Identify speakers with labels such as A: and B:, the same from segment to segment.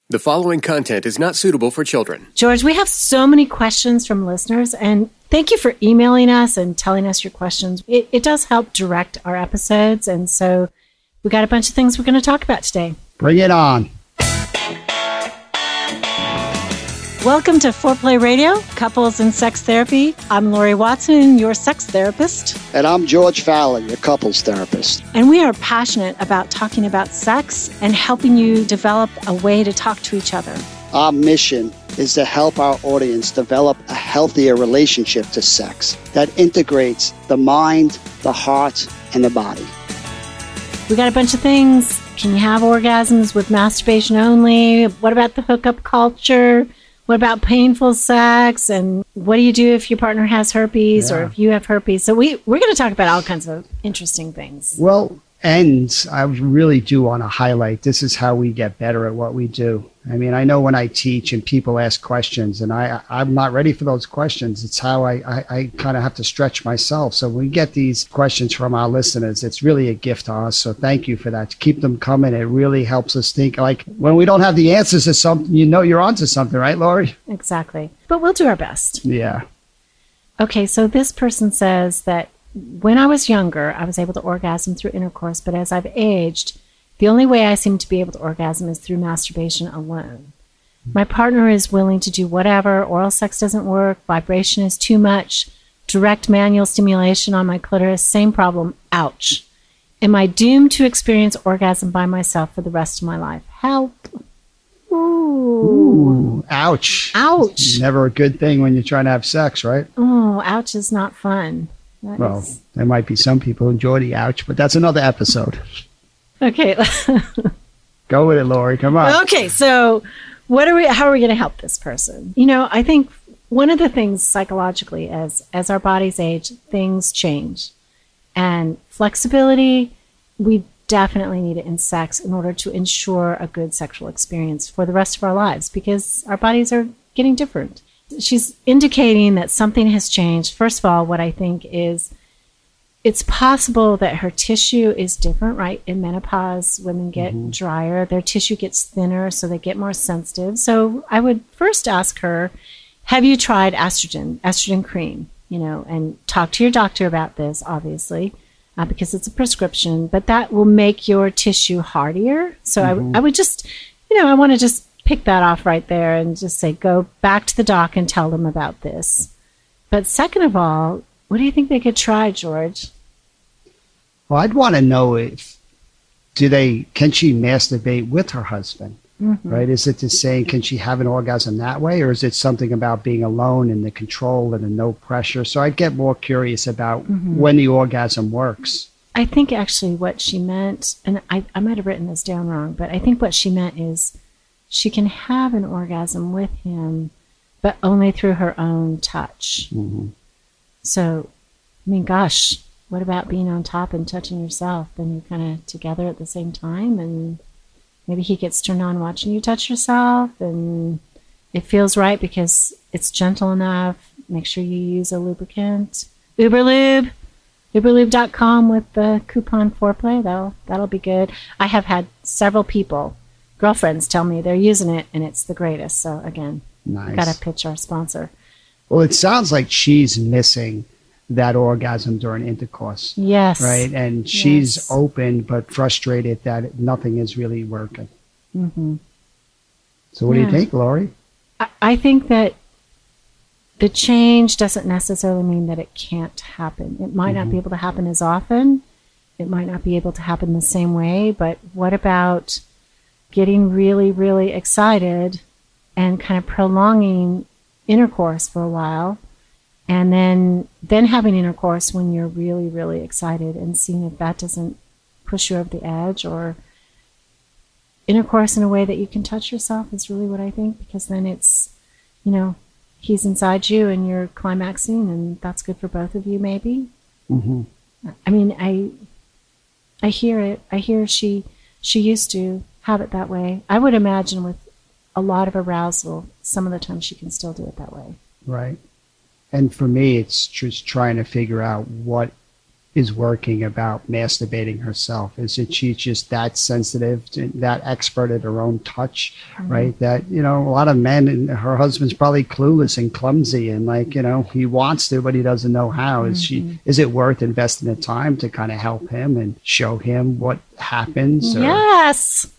A: The following content is not suitable for children.
B: George, we have so many questions from listeners, and thank you for emailing us and telling us your questions. It does help direct our episodes, and so we got a bunch of things we're going to talk about today.
C: Bring it on.
B: Welcome to Foreplay Radio, Couples and Sex Therapy. I'm Lori Watson, your sex therapist.
C: And I'm George Fowler, your couples therapist.
B: And we are passionate about talking about sex and helping you develop a way to talk to each other.
C: Our mission is to help our audience develop a healthier relationship to sex that integrates the mind, the heart, and the body.
B: We got a bunch of things. Can you have orgasms with masturbation only? What about the hookup culture? What about painful sex? And what do you do if your partner has herpes or if you have herpes? So we're going to talk about all kinds of interesting things.
C: Well, and I really do want to highlight, this is how we get better at what we do. I mean, I know when I teach and people ask questions and I'm not ready for those questions, it's how I kind of have to stretch myself. So when we get these questions from our listeners, it's really a gift to us. So thank you for that. Keep them coming. It really helps us think. Like when we don't have the answers to something, you know you're onto something, right, Lori?
B: Exactly. But we'll do our best.
C: Yeah.
B: Okay, so this person says that when I was younger, I was able to orgasm through intercourse, but as I've aged, the only way I seem to be able to orgasm is through masturbation alone. My partner is willing to do whatever. Oral sex doesn't work. Vibration is too much. Direct manual stimulation on my clitoris, same problem. Ouch. Am I doomed to experience orgasm by myself for the rest of my life? Help.
C: Ooh, ouch.
B: Ouch.
C: Never a good thing when you're trying to have sex, right?
B: Oh, ouch is not fun.
C: There might be some people who enjoy the ouch, but that's another episode.
B: Okay.
C: Go with it, Lori. Come on.
B: Okay, so how are we going to help this person? You know, I think one of the things psychologically as our bodies age, things change. And flexibility, we definitely need it in sex in order to ensure a good sexual experience for the rest of our lives because our bodies are getting different. She's indicating that something has changed. First of all, what I think is it's possible that her tissue is different, right? In menopause, women get drier. Their tissue gets thinner, so they get more sensitive. So I would first ask her, have you tried estrogen cream, and talk to your doctor about this, obviously, because it's a prescription, but that will make your tissue hardier. So I would just, I want to just pick that off right there and just say, go back to the doc and tell them about this. But second of all, what do you think they could try, George?
C: Well, I'd want to know can she masturbate with her husband, right? Is it just saying, can she have an orgasm that way? Or is it something about being alone and the control and the no pressure? So I'd get more curious about when the orgasm works.
B: I think actually what she meant, and I might have written this down wrong, but I think what she meant is she can have an orgasm with him, but only through her own touch. So, I mean, gosh, what about being on top and touching yourself? Then you're kind of together at the same time, and maybe he gets turned on watching you touch yourself, and it feels right because it's gentle enough. Make sure you use a lubricant. Uberlube, uberlube.com with the coupon Foreplay. That'll be good. I have had several girlfriends tell me they're using it, and it's the greatest. So, again,
C: nice.
B: Got to pitch our sponsor.
C: Well, it sounds like she's missing that orgasm during intercourse.
B: Yes.
C: Right? And she's open but frustrated that nothing is really working. So what do you think, Lori?
B: I think that the change doesn't necessarily mean that it can't happen. It might not be able to happen as often. It might not be able to happen the same way. But what about getting really, really excited and kind of prolonging intercourse for a while, and then having intercourse when you're really, really excited and seeing if that doesn't push you over the edge, or intercourse in a way that you can touch yourself is really what I think, because then it's, he's inside you and you're climaxing, and that's good for both of you maybe. I mean, I hear it. I hear she used to have it that way. I would imagine with a lot of arousal, some of the time she can still do it that way.
C: Right. And for me, it's just trying to figure out what is working about masturbating herself? Is it she's just that sensitive, that expert at her own touch, right? That, a lot of men, and her husband's probably clueless and clumsy and he wants to, but he doesn't know how. Is it worth investing the time to kind of help him and show him what happens? Or?
B: Yes.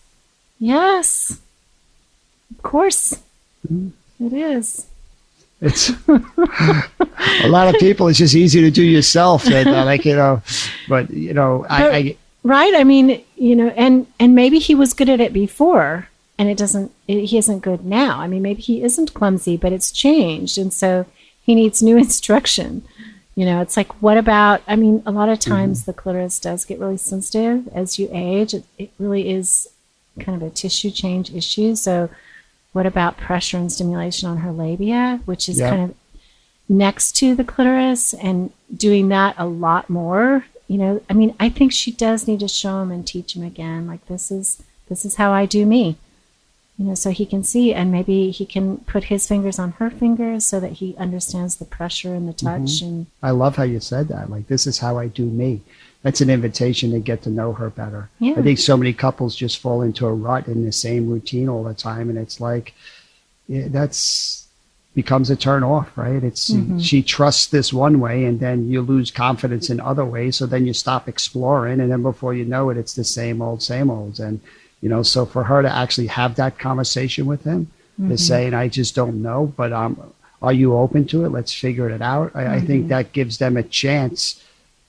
B: Of course. It is.
C: It's a lot of people. It's just easy to do yourself, and
B: right. I mean, and maybe he was good at it before, and he isn't good now. I mean, maybe he isn't clumsy, but it's changed, and so he needs new instruction. It's like, what about? I mean, a lot of times the clitoris does get really sensitive as you age. It really is kind of a tissue change issue. So what about pressure and stimulation on her labia, which is kind of next to the clitoris, and doing that a lot more? I mean, I think she does need to show him and teach him again. Like, this is how I do me, so he can see, and maybe he can put his fingers on her fingers so that he understands the pressure and the touch. And
C: I love how you said that. Like, this is how I do me. That's an invitation to get to know her better. Yeah. I think so many couples just fall into a rut in the same routine all the time. And it's like, that's becomes a turn off, right? It's she trusts this one way, and then you lose confidence in other ways. So then you stop exploring. And then before you know it, it's the same old. And, so for her to actually have that conversation with him, is saying, I just don't know, but are you open to it? Let's figure it out. I think that gives them a chance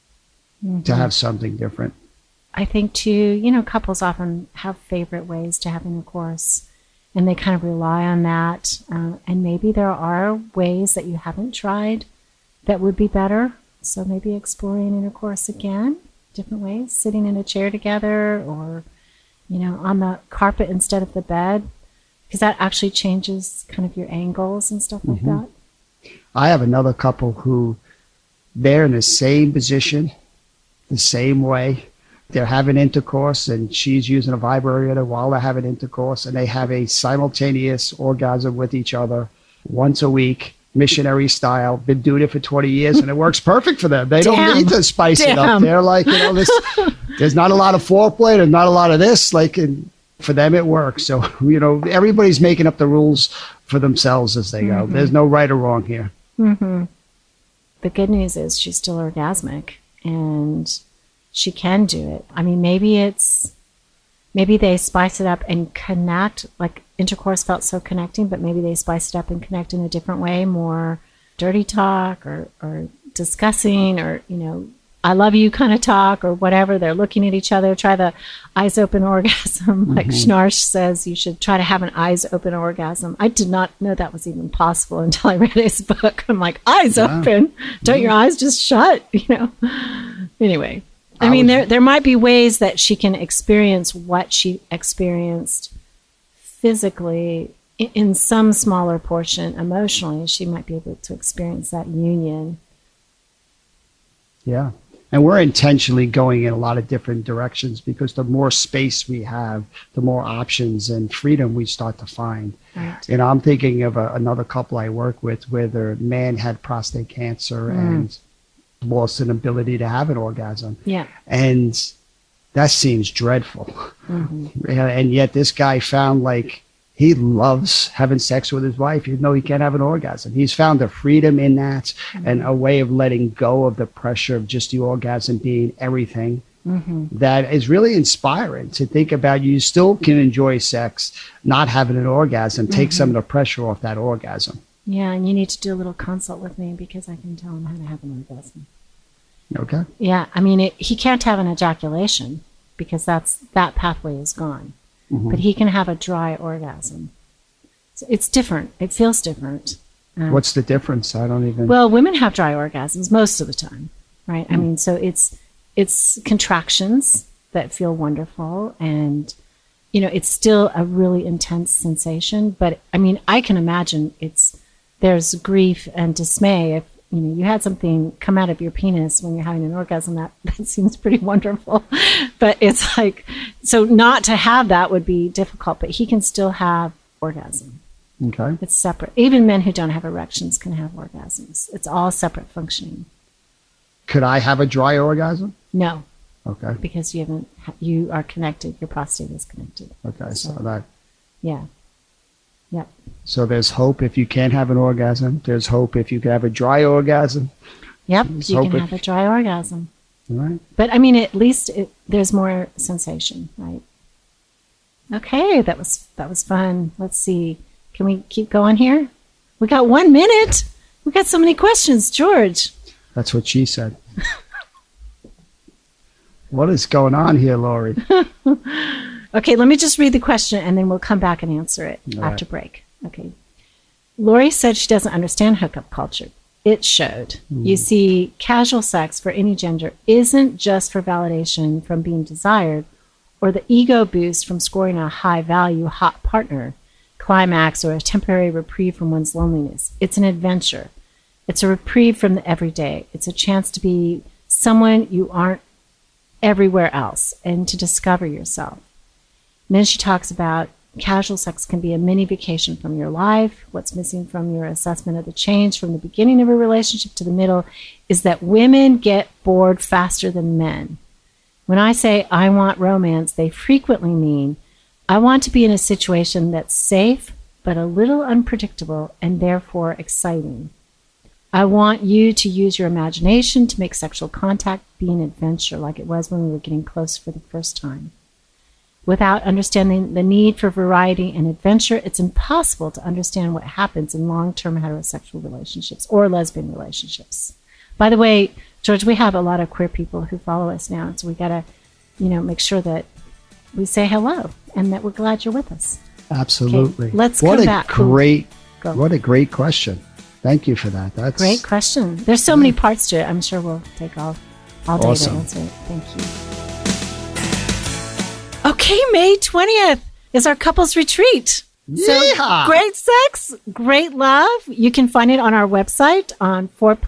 C: to have something different.
B: I think too, couples often have favorite ways to have intercourse, and they kind of rely on that. And maybe there are ways that you haven't tried that would be better. So maybe exploring intercourse again, different ways, sitting in a chair together, or, on the carpet instead of the bed, because that actually changes kind of your angles and stuff like that.
C: I have another couple who they're in the same position, the same way. They're having intercourse, and she's using a vibrator while they're having intercourse, and they have a simultaneous orgasm with each other once a week, missionary style. Been doing it for 20 years, and it works perfect for them. They don't need to spice it up. They're like, there's not a lot of foreplay, there's not a lot of this. And for them, it works. So, everybody's making up the rules for themselves as they go. There's no right or wrong here.
B: The good news is she's still orgasmic, and she can do it. I mean, maybe they spice it up and connect, like intercourse felt so connecting, but maybe they spice it up and connect in a different way, more dirty talk or discussing, or, I love you kind of talk, or whatever. They're looking at each other. Try the eyes open orgasm. Like Schnarch says, you should try to have an eyes open orgasm. I did not know that was even possible until I read his book. I'm like, eyes open? Don't your eyes just shut? Anyway, I mean, there might be ways that she can experience what she experienced physically in some smaller portion. Emotionally, she might be able to experience that union.
C: Yeah. And we're intentionally going in a lot of different directions, because the more space we have, the more options and freedom we start to find. Right. I'm thinking of another couple I work with where their man had prostate cancer and lost an ability to have an orgasm. Yeah. And that seems dreadful. And yet this guy found he loves having sex with his wife, even though he can't have an orgasm. He's found a freedom in that and a way of letting go of the pressure of just the orgasm being everything. That is really inspiring to think about. You still can enjoy sex, not having an orgasm, take some of the pressure off that orgasm.
B: Yeah, and you need to do a little consult with me, because I can tell him how to have an orgasm.
C: Okay.
B: Yeah, I mean, he can't have an ejaculation, because that pathway is gone. But he can have a dry orgasm. So it's different. It feels different.
C: What's the difference? I don't even...
B: Well, women have dry orgasms most of the time, right? I mean, so it's contractions that feel wonderful, and, it's still a really intense sensation. But, I mean, I can imagine there's grief and dismay if, you had something come out of your penis when you're having an orgasm. That seems pretty wonderful. But it's so not to have that would be difficult, but he can still have orgasm.
C: Okay.
B: It's separate. Even men who don't have erections can have orgasms. It's all separate functioning.
C: Could I have a dry orgasm?
B: No,
C: Okay.
B: because you are connected. Your prostate is connected.
C: Okay. So
B: Yeah. Yep.
C: so there's hope if you can't have an orgasm. There's hope if you can have a dry orgasm.
B: Yep.
C: Let's
B: You
C: hope
B: can
C: it-
B: have a dry orgasm.
C: All right.
B: But I mean, at least there's more sensation, right? Okay, that was fun. Let's see. Can we keep going here? We got 1 minute. We got so many questions, George.
C: That's what she said. What is going on here, Lori?
B: Okay, let me just read the question and then we'll come back and answer it
C: All
B: after
C: right.
B: break. Okay. Lori said she doesn't understand hookup culture. It showed. You see, casual sex for any gender isn't just for validation from being desired or the ego boost from scoring a high value hot partner, climax, or a temporary reprieve from one's loneliness. It's an adventure. It's a reprieve from the everyday. It's a chance to be someone you aren't everywhere else and to discover yourself. And then she talks about casual sex can be a mini vacation from your life. What's missing from your assessment of the change from the beginning of a relationship to the middle is that women get bored faster than men. When I say I want romance, they frequently mean I want to be in a situation that's safe but a little unpredictable and therefore exciting. I want you to use your imagination to make sexual contact be an adventure like it was when we were getting close for the first time. Without understanding the need for variety and adventure, it's impossible to understand what happens in long-term heterosexual relationships or lesbian relationships. By the way, George, we have a lot of queer people who follow us now, so we got to, make sure that we say hello and that we're glad you're with us.
C: Absolutely.
B: Okay, let's
C: what
B: come
C: a
B: back.
C: Great,
B: Go.
C: What a great question. Thank you for that. That's
B: Great question. There's so many parts to it. I'm sure we'll take all day
C: Awesome.
B: to answer it. Thank you. Okay, May 20th is our couples retreat.
C: Yeehaw!
B: Great sex, great love. You can find it on our website on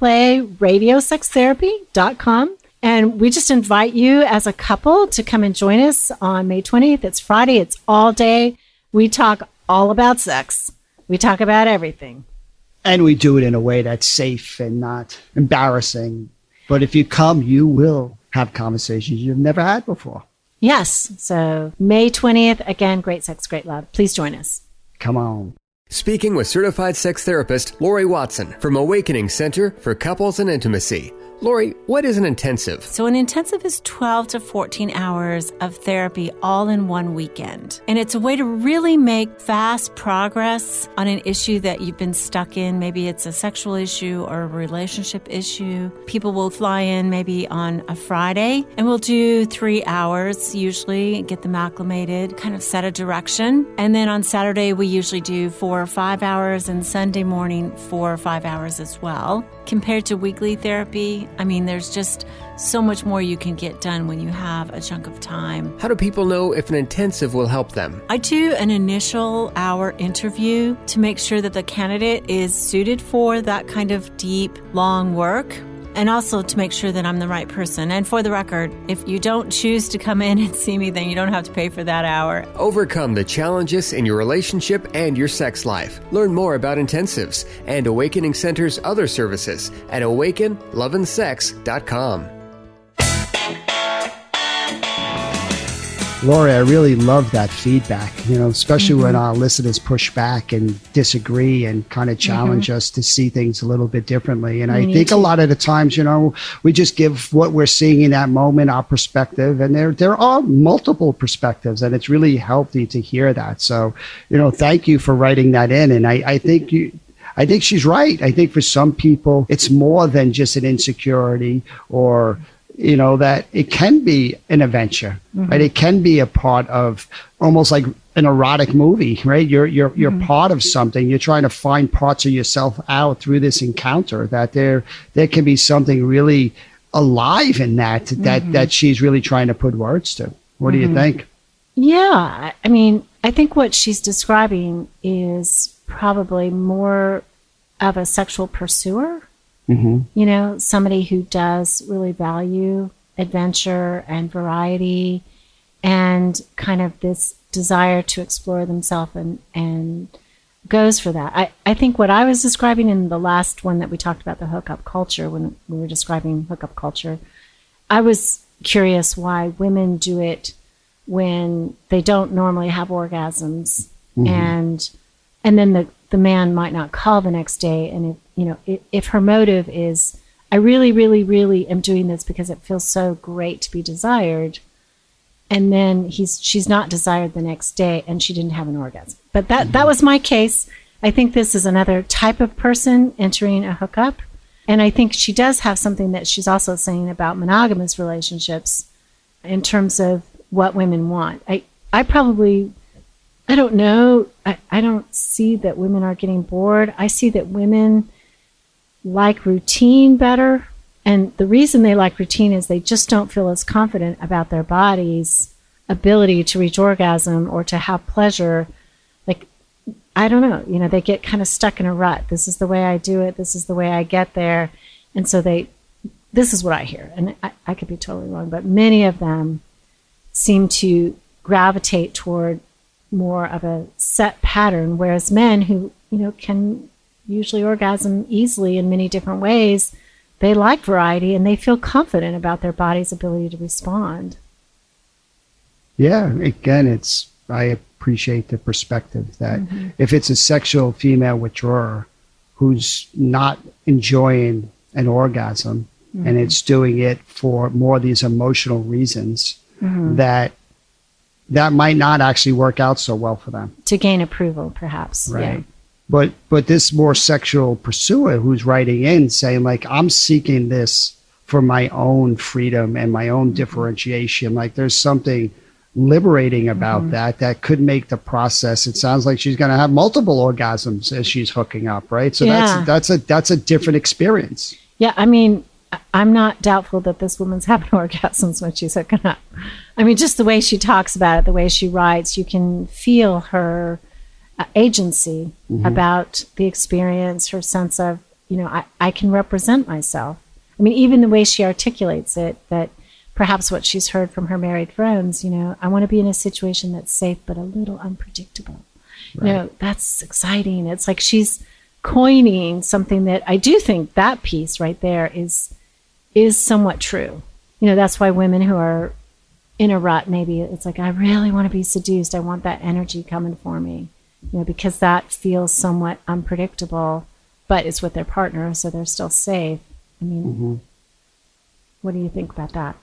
B: foreplayradiosextherapy.com. And we just invite you as a couple to come and join us on May 20th. It's Friday. It's all day. We talk all about sex. We talk about everything.
C: And we do it in a way that's safe and not embarrassing. But if you come, you will have conversations you've never had before.
B: Yes. So May 20th, again, great sex, great love. Please join us.
C: Come on.
A: Speaking with certified sex therapist Lori Watson from Awakening Center for Couples and Intimacy. Lori, what is an intensive?
D: So an intensive is 12 to 14 hours of therapy all in one weekend. And it's a way to really make fast progress on an issue that you've been stuck in. Maybe it's a sexual issue or a relationship issue. People will fly in maybe on a Friday and we'll do 3 hours usually, get them acclimated, kind of set a direction. And then on Saturday, we usually do 4 or 5 hours and Sunday morning 4 or 5 hours as well. Compared to weekly therapy, I mean, there's just so much more you can get done when you have a chunk of time.
A: How do people know if an intensive will help them?
D: I do an initial hour interview to make sure that the candidate is suited for that kind of deep, long work. And also to make sure that I'm the right person. And for the record, if you don't choose to come in and see me, then you don't have to pay for that hour.
A: Overcome the challenges in your relationship and your sex life. Learn more about intensives and Awakening Center's other services at awakenloveandsex.com.
C: Lori, I really love that feedback, especially when our listeners push back and disagree and kind of challenge us to see things a little bit differently. And I think a lot of the times, we just give what we're seeing in that moment, our perspective, and there are multiple perspectives, and it's really healthy to hear that. So, thank you for writing that in. And I think she's right. I think for some people, it's more than just an insecurity or that it can be an adventure, right? It can be a part of almost like an erotic movie, right? You're part of something. You're trying to find parts of yourself out through this encounter, that there can be something really alive in that she's really trying to put words to. What do you think?
B: Yeah. I mean, I think what she's describing is probably more of a sexual pursuer. Somebody who does really value adventure and variety and kind of this desire to explore themselves and goes for that. I think what I was describing in the last one that we talked about, the hookup culture, when we were describing hookup culture, I was curious why women do it when they don't normally have orgasms, and then the man might not call the next day, and if her motive is, I really, really, really am doing this because it feels so great to be desired, and then she's not desired the next day and she didn't have an orgasm. But that was my case. I think this is another type of person entering a hookup. And I think she does have something that she's also saying about monogamous relationships in terms of what women want. I don't know. I don't see that women are getting bored. I see that women like routine better. And the reason they like routine is they just don't feel as confident about their body's ability to reach orgasm or to have pleasure. Like, I don't know, they get kind of stuck in a rut. This is the way I do it. This is the way I get there. And so this is what I hear. And I could be totally wrong, but many of them seem to gravitate toward more of a set pattern, whereas men who, can usually orgasm easily in many different ways, they like variety and they feel confident about their body's ability to respond.
C: Yeah, again, I appreciate the perspective that if it's a sexual female withdrawer who's not enjoying an orgasm and it's doing it for more of these emotional reasons, that might not actually work out so well for them.
B: To gain approval, perhaps.
C: Right.
B: Yeah.
C: But this more sexual pursuer who's writing in saying, like, I'm seeking this for my own freedom and my own differentiation. Like, there's something liberating about that could make the process. It sounds like she's going to have multiple orgasms as she's hooking up, right? So that's a different experience.
B: Yeah, I mean, I'm not doubtful that this woman's having orgasms when she's hooking up. I mean, just the way she talks about it, the way she writes, you can feel her agency about the experience, her sense of, I can represent myself. I mean, even the way she articulates it, that perhaps what she's heard from her married friends, I want to be in a situation that's safe but a little unpredictable. Right. That's exciting. It's like she's coining something that I do think that piece right there is somewhat true. That's why women who are in a rut, maybe it's like, I really want to be seduced. I want that energy coming for me, because that feels somewhat unpredictable, but it's with their partner, so they're still safe. I mean, what do you think about that?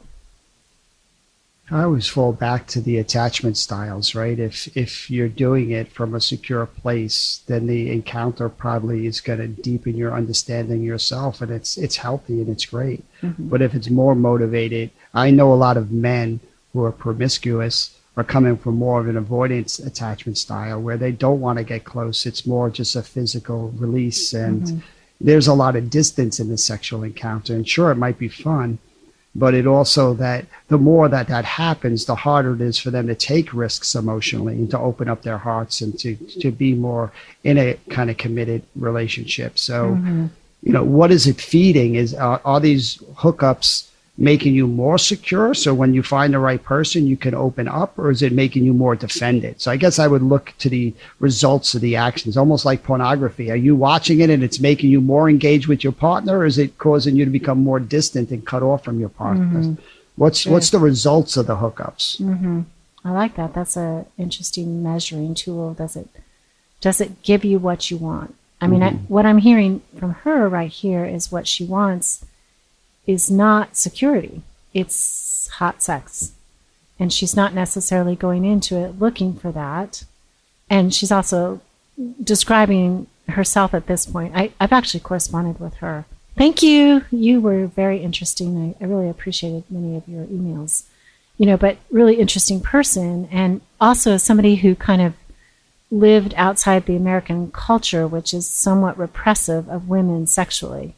C: I always fall back to the attachment styles, right? If you're doing it from a secure place, then the encounter probably is going to deepen your understanding of yourself, and it's healthy and it's great. But if it's more motivated, I know a lot of men who are promiscuous are coming from more of an avoidance attachment style where they don't want to get close. It's more just a physical release, and there's a lot of distance in the sexual encounter. And sure, it might be fun, but it also that the more that happens, the harder it is for them to take risks emotionally and to open up their hearts and to be more in a kind of committed relationship. So, what is it feeding? Are these hookups making you more secure, so when you find the right person, you can open up, or is it making you more defended? So I guess I would look to the results of the actions, almost like pornography. Are you watching it and it's making you more engaged with your partner, or is it causing you to become more distant and cut off from your partner? What's the results of the hookups?
B: I like that. That's an interesting measuring tool. Does it give you what you want? I mean, what I'm hearing from her right here is what she wants is not security. It's hot sex. And she's not necessarily going into it looking for that. And she's also describing herself at this point. I've actually corresponded with her. Thank you. You were very interesting. I really appreciated many of your emails. But really interesting person. And also somebody who kind of lived outside the American culture, which is somewhat repressive of women sexually.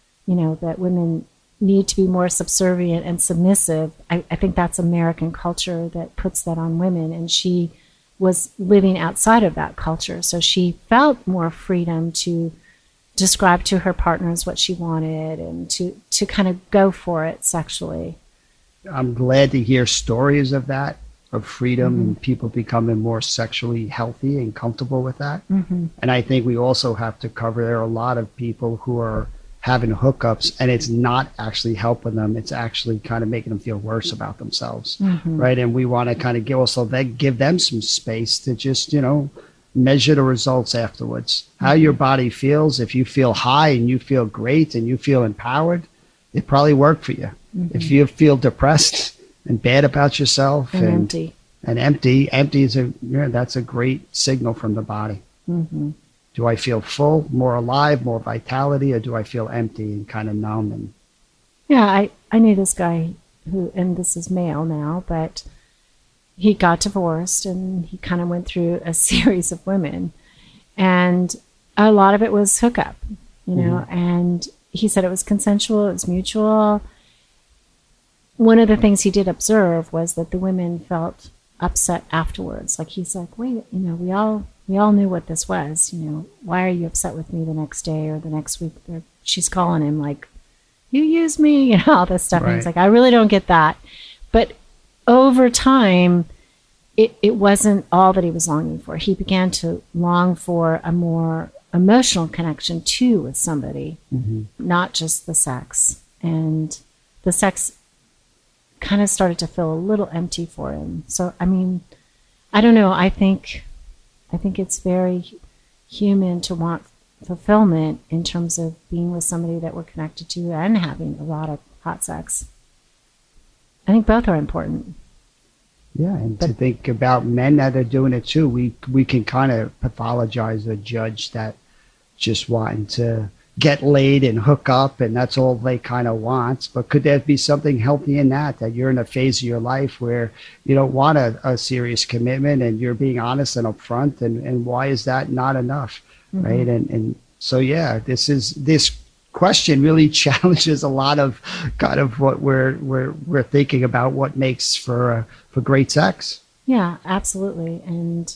B: That women need to be more subservient and submissive. I think that's American culture that puts that on women, and she was living outside of that culture, so she felt more freedom to describe to her partners what she wanted and to kind of go for it sexually.
C: I'm glad to hear stories of that. of freedom and people becoming more sexually healthy and comfortable with that. And I think we also have to cover, there are a lot of people who are having hookups and it's not actually helping them. It's actually kind of making them feel worse about themselves. Right. And we want to kind of give them some space to just, measure the results afterwards. How your body feels. If you feel high and you feel great and you feel empowered, it probably worked for you. If you feel depressed and bad about yourself and empty is that's a great signal from the body. Do I feel full, more alive, more vitality, or do I feel empty and kind of numb? And
B: yeah, I knew this guy who, and this is male now, but he got divorced and he kind of went through a series of women, and a lot of it was hookup, and he said it was consensual, it was mutual. One of the things he did observe was that the women felt upset afterwards. Like he's like, wait, we all knew what this was. Why are you upset with me the next day or the next week? She's calling him like, you used me, all this stuff. Right. And he's like, I really don't get that. But over time, it wasn't all that he was longing for. He began to long for a more emotional connection too with somebody, not just the sex. And the sex kind of started to feel a little empty for him. So, I mean, I don't know. I think it's very human to want fulfillment in terms of being with somebody that we're connected to and having erotic hot sex. I think both are important.
C: Yeah, and to think about men that are doing it too, we can kind of pathologize or judge that just wanting to get laid and hook up and that's all they kind of want. But could there be something healthy in that you're in a phase of your life where you don't want a serious commitment and you're being honest and upfront, and why is that not enough? Right. And so, yeah, this question really challenges a lot of kind of what we're thinking about what makes for great sex.
B: Yeah, absolutely. And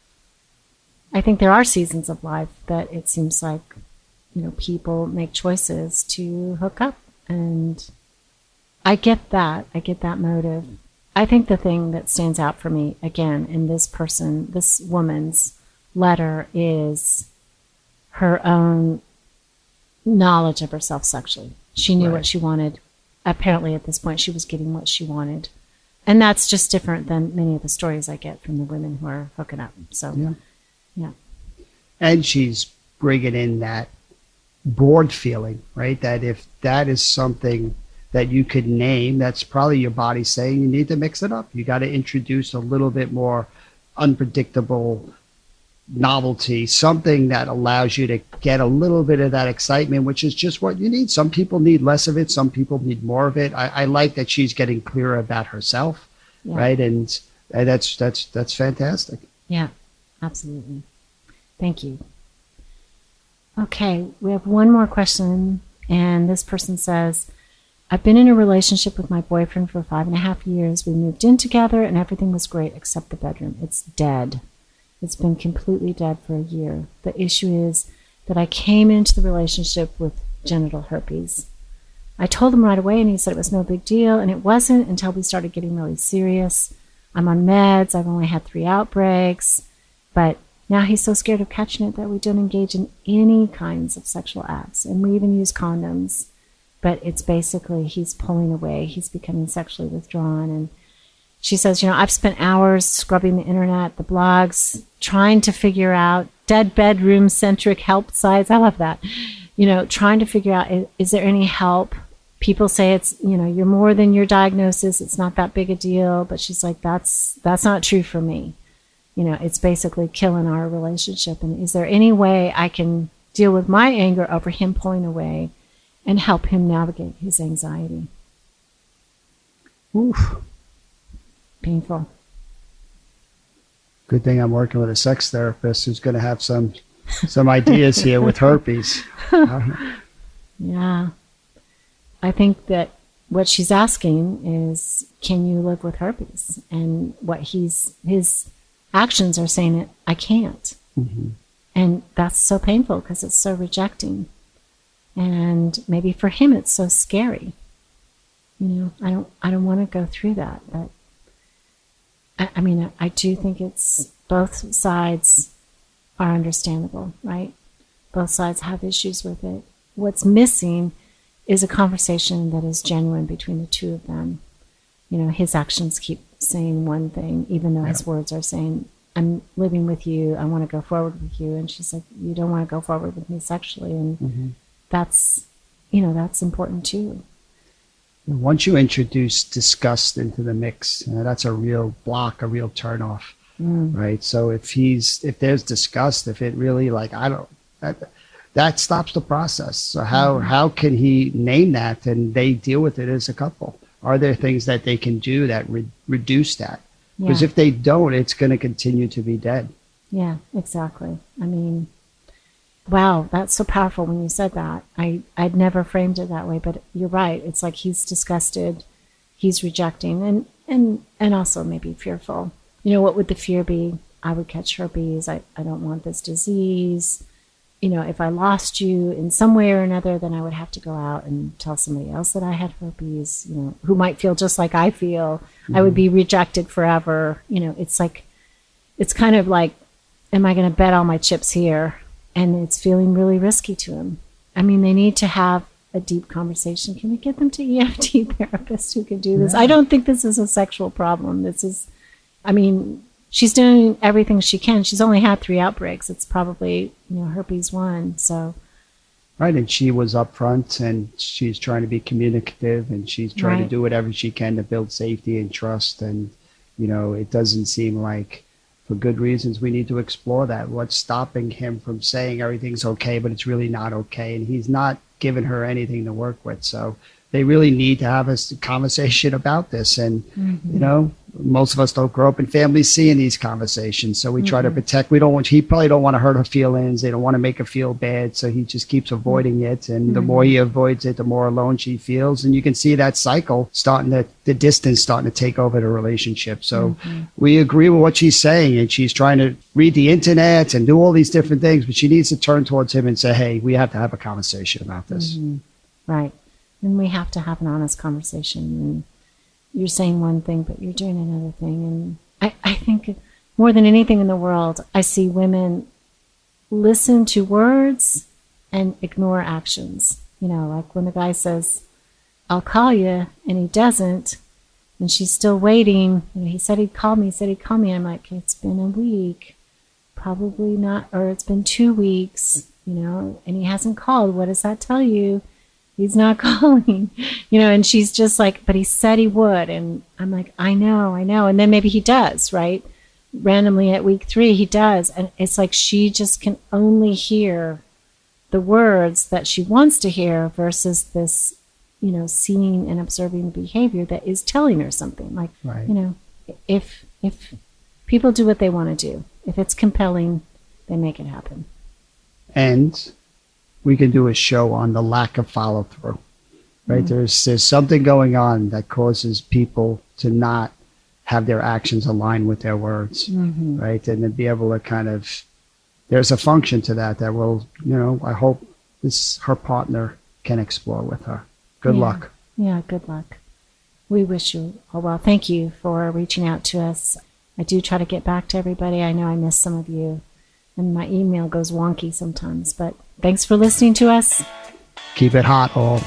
B: I think there are seasons of life that it seems like, people make choices to hook up, and I get that. I get that motive. I think the thing that stands out for me, again, in this woman's letter is her own knowledge of herself sexually. She knew what she wanted. Apparently at this point she was getting what she wanted. And that's just different than many of the stories I get from the women who are hooking up. So, yeah. And
C: she's bringing in that bored feeling, right? That if that is something that you could name, that's probably your body saying you need to mix it up. You got to introduce a little bit more unpredictable novelty, something that allows you to get a little bit of that excitement, which is just what you need. Some people need less of it. Some people need more of it. I like that she's getting clearer about herself, right? And that's fantastic.
B: Yeah, absolutely. Thank you. Okay, we have one more question, and this person says, I've been in a relationship with my boyfriend for 5.5 years. We moved in together, and everything was great except the bedroom. It's dead. It's been completely dead for a year. The issue is that I came into the relationship with genital herpes. I told him right away, and he said it was no big deal, and it wasn't until we started getting really serious. I'm on meds. I've only had 3 outbreaks, but now he's so scared of catching it that we don't engage in any kinds of sexual acts, and we even use condoms. But it's basically he's pulling away. He's becoming sexually withdrawn. And she says, I've spent hours scrubbing the internet, the blogs, trying to figure out dead bedroom-centric help sites. I love that. Trying to figure out, is there any help? People say it's, you're more than your diagnosis. It's not that big a deal. But she's like, that's not true for me. It's basically killing our relationship. And is there any way I can deal with my anger over him pulling away and help him navigate his anxiety?
C: Oof.
B: Painful.
C: Good thing I'm working with a sex therapist who's going to have some ideas here with herpes.
B: Yeah. I think that what she's asking is, can you live with herpes? And what his actions are saying that I can't. Mm-hmm. And that's so painful because it's so rejecting. And maybe for him it's so scary. I don't want to go through that. But I mean, I do think it's both sides are understandable, right? Both sides have issues with it. What's missing is a conversation that is genuine between the two of them. You know, his actions keep saying one thing, even though his words are saying, I'm living with you, I want to go forward with you. And she's like, you don't want to go forward with me sexually. And that's, you know, that's important too.
C: Once you introduce disgust into the mix, that's a real block, a real turnoff, right? So if there's disgust, if it really that stops the process. So how can he name that and they deal with it as a couple? Are there things that they can do that reduce that? Because if they don't, it's going to continue to be dead.
B: Yeah, exactly. I mean, wow, that's so powerful when you said that. I'd never framed it that way, but you're right. It's like he's disgusted, he's rejecting, and also maybe fearful. You know, what would the fear be? I would catch herpes. I don't want this disease. You know, if I lost you in some way or another, then I would have to go out and tell somebody else that I had herpes, you know, who might feel just like I feel. I would be rejected forever. You know, it's like, it's kind of like, am I going to bet all my chips here? And it's feeling really risky to him. I mean, they need to have a deep conversation. Can we get them to EFT therapists who can do this? I don't think this is a sexual problem. This is, I mean, she's doing everything she can. She's only had 3 outbreaks. It's probably, you know, herpes 1. So,
C: right. And she was upfront, and she's trying to be communicative, and she's trying to do whatever she can to build safety and trust. And, you know, it doesn't seem like, for good reasons, we need to explore that. What's stopping him from saying everything's okay, but it's really not okay? And he's not giving her anything to work with. So they really need to have a conversation about this. And, you know, most of us don't grow up in families seeing these conversations. So we try to protect. He probably don't want to hurt her feelings. They don't want to make her feel bad. So he just keeps avoiding it. And the more he avoids it, the more alone she feels. And you can see that cycle the distance starting to take over the relationship. So we agree with what she's saying. And she's trying to read the internet and do all these different things. But she needs to turn towards him and say, hey, we have to have a conversation about this.
B: Right. And we have to have an honest conversation. And you're saying one thing, but you're doing another thing. And I think more than anything in the world, I see women listen to words and ignore actions. You know, like when the guy says, I'll call you, and he doesn't, and she's still waiting. You know, he said he'd call me. I'm like, it's been a week. Probably not, or it's been 2 weeks, you know, and he hasn't called. What does that tell you? He's not calling, you know, and she's just like, but he said he would. And I'm like, I know. And then maybe he does, right? Randomly at week 3, he does. And it's like she just can only hear the words that she wants to hear versus this, you know, seeing and observing the behavior that is telling her something. Like, you know, if people do what they want to do, if it's compelling, they make it happen.
C: And we can do a show on the lack of follow through, right? There's something going on that causes people to not have their actions aligned with their words, right? And to be able to kind of, there's a function to that will, you know, I hope her partner can explore with her. Good luck.
B: Yeah, good luck. We wish you all well. Thank you for reaching out to us. I do try to get back to everybody. I know I miss some of you, and my email goes wonky sometimes, but thanks for listening to us.
C: Keep it hot, all.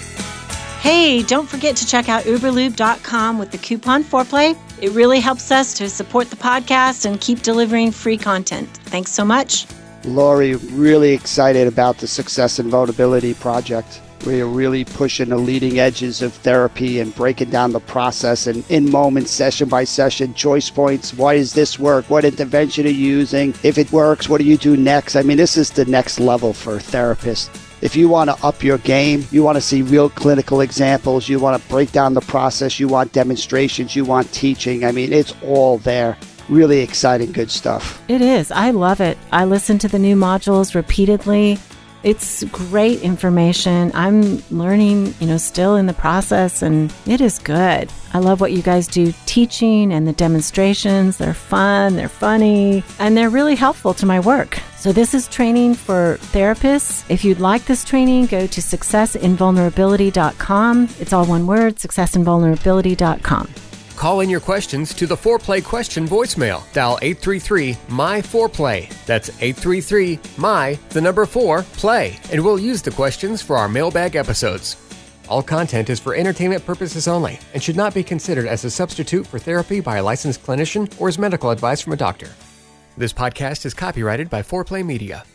D: Hey, don't forget to check out uberlube.com with the coupon Foreplay. It really helps us to support the podcast and keep delivering free content. Thanks so much.
C: Lori, really excited about the Success and Vulnerability Project. We are really pushing the leading edges of therapy and breaking down the process and in moments, session by session, choice points. Why does this work? What intervention are you using? If it works, what do you do next? I mean, this is the next level for therapists. If you want to up your game, you want to see real clinical examples, you want to break down the process, you want demonstrations, you want teaching. I mean, it's all there. Really exciting, good stuff.
D: It is. I love it. I listen to the new modules repeatedly. It's great information. I'm learning, you know, still in the process, and it is good. I love what you guys do teaching and the demonstrations. They're fun, they're funny, and they're really helpful to my work. So this is training for therapists. If you'd like this training, go to successinvulnerability.com. It's all one word, successinvulnerability.com.
A: Call in your questions to the 4Play question voicemail. Dial 833-MY-4Play. That's 833-MY-4-PLAY. And we'll use the questions for our mailbag episodes. All content is for entertainment purposes only and should not be considered as a substitute for therapy by a licensed clinician or as medical advice from a doctor. This podcast is copyrighted by 4Play Media.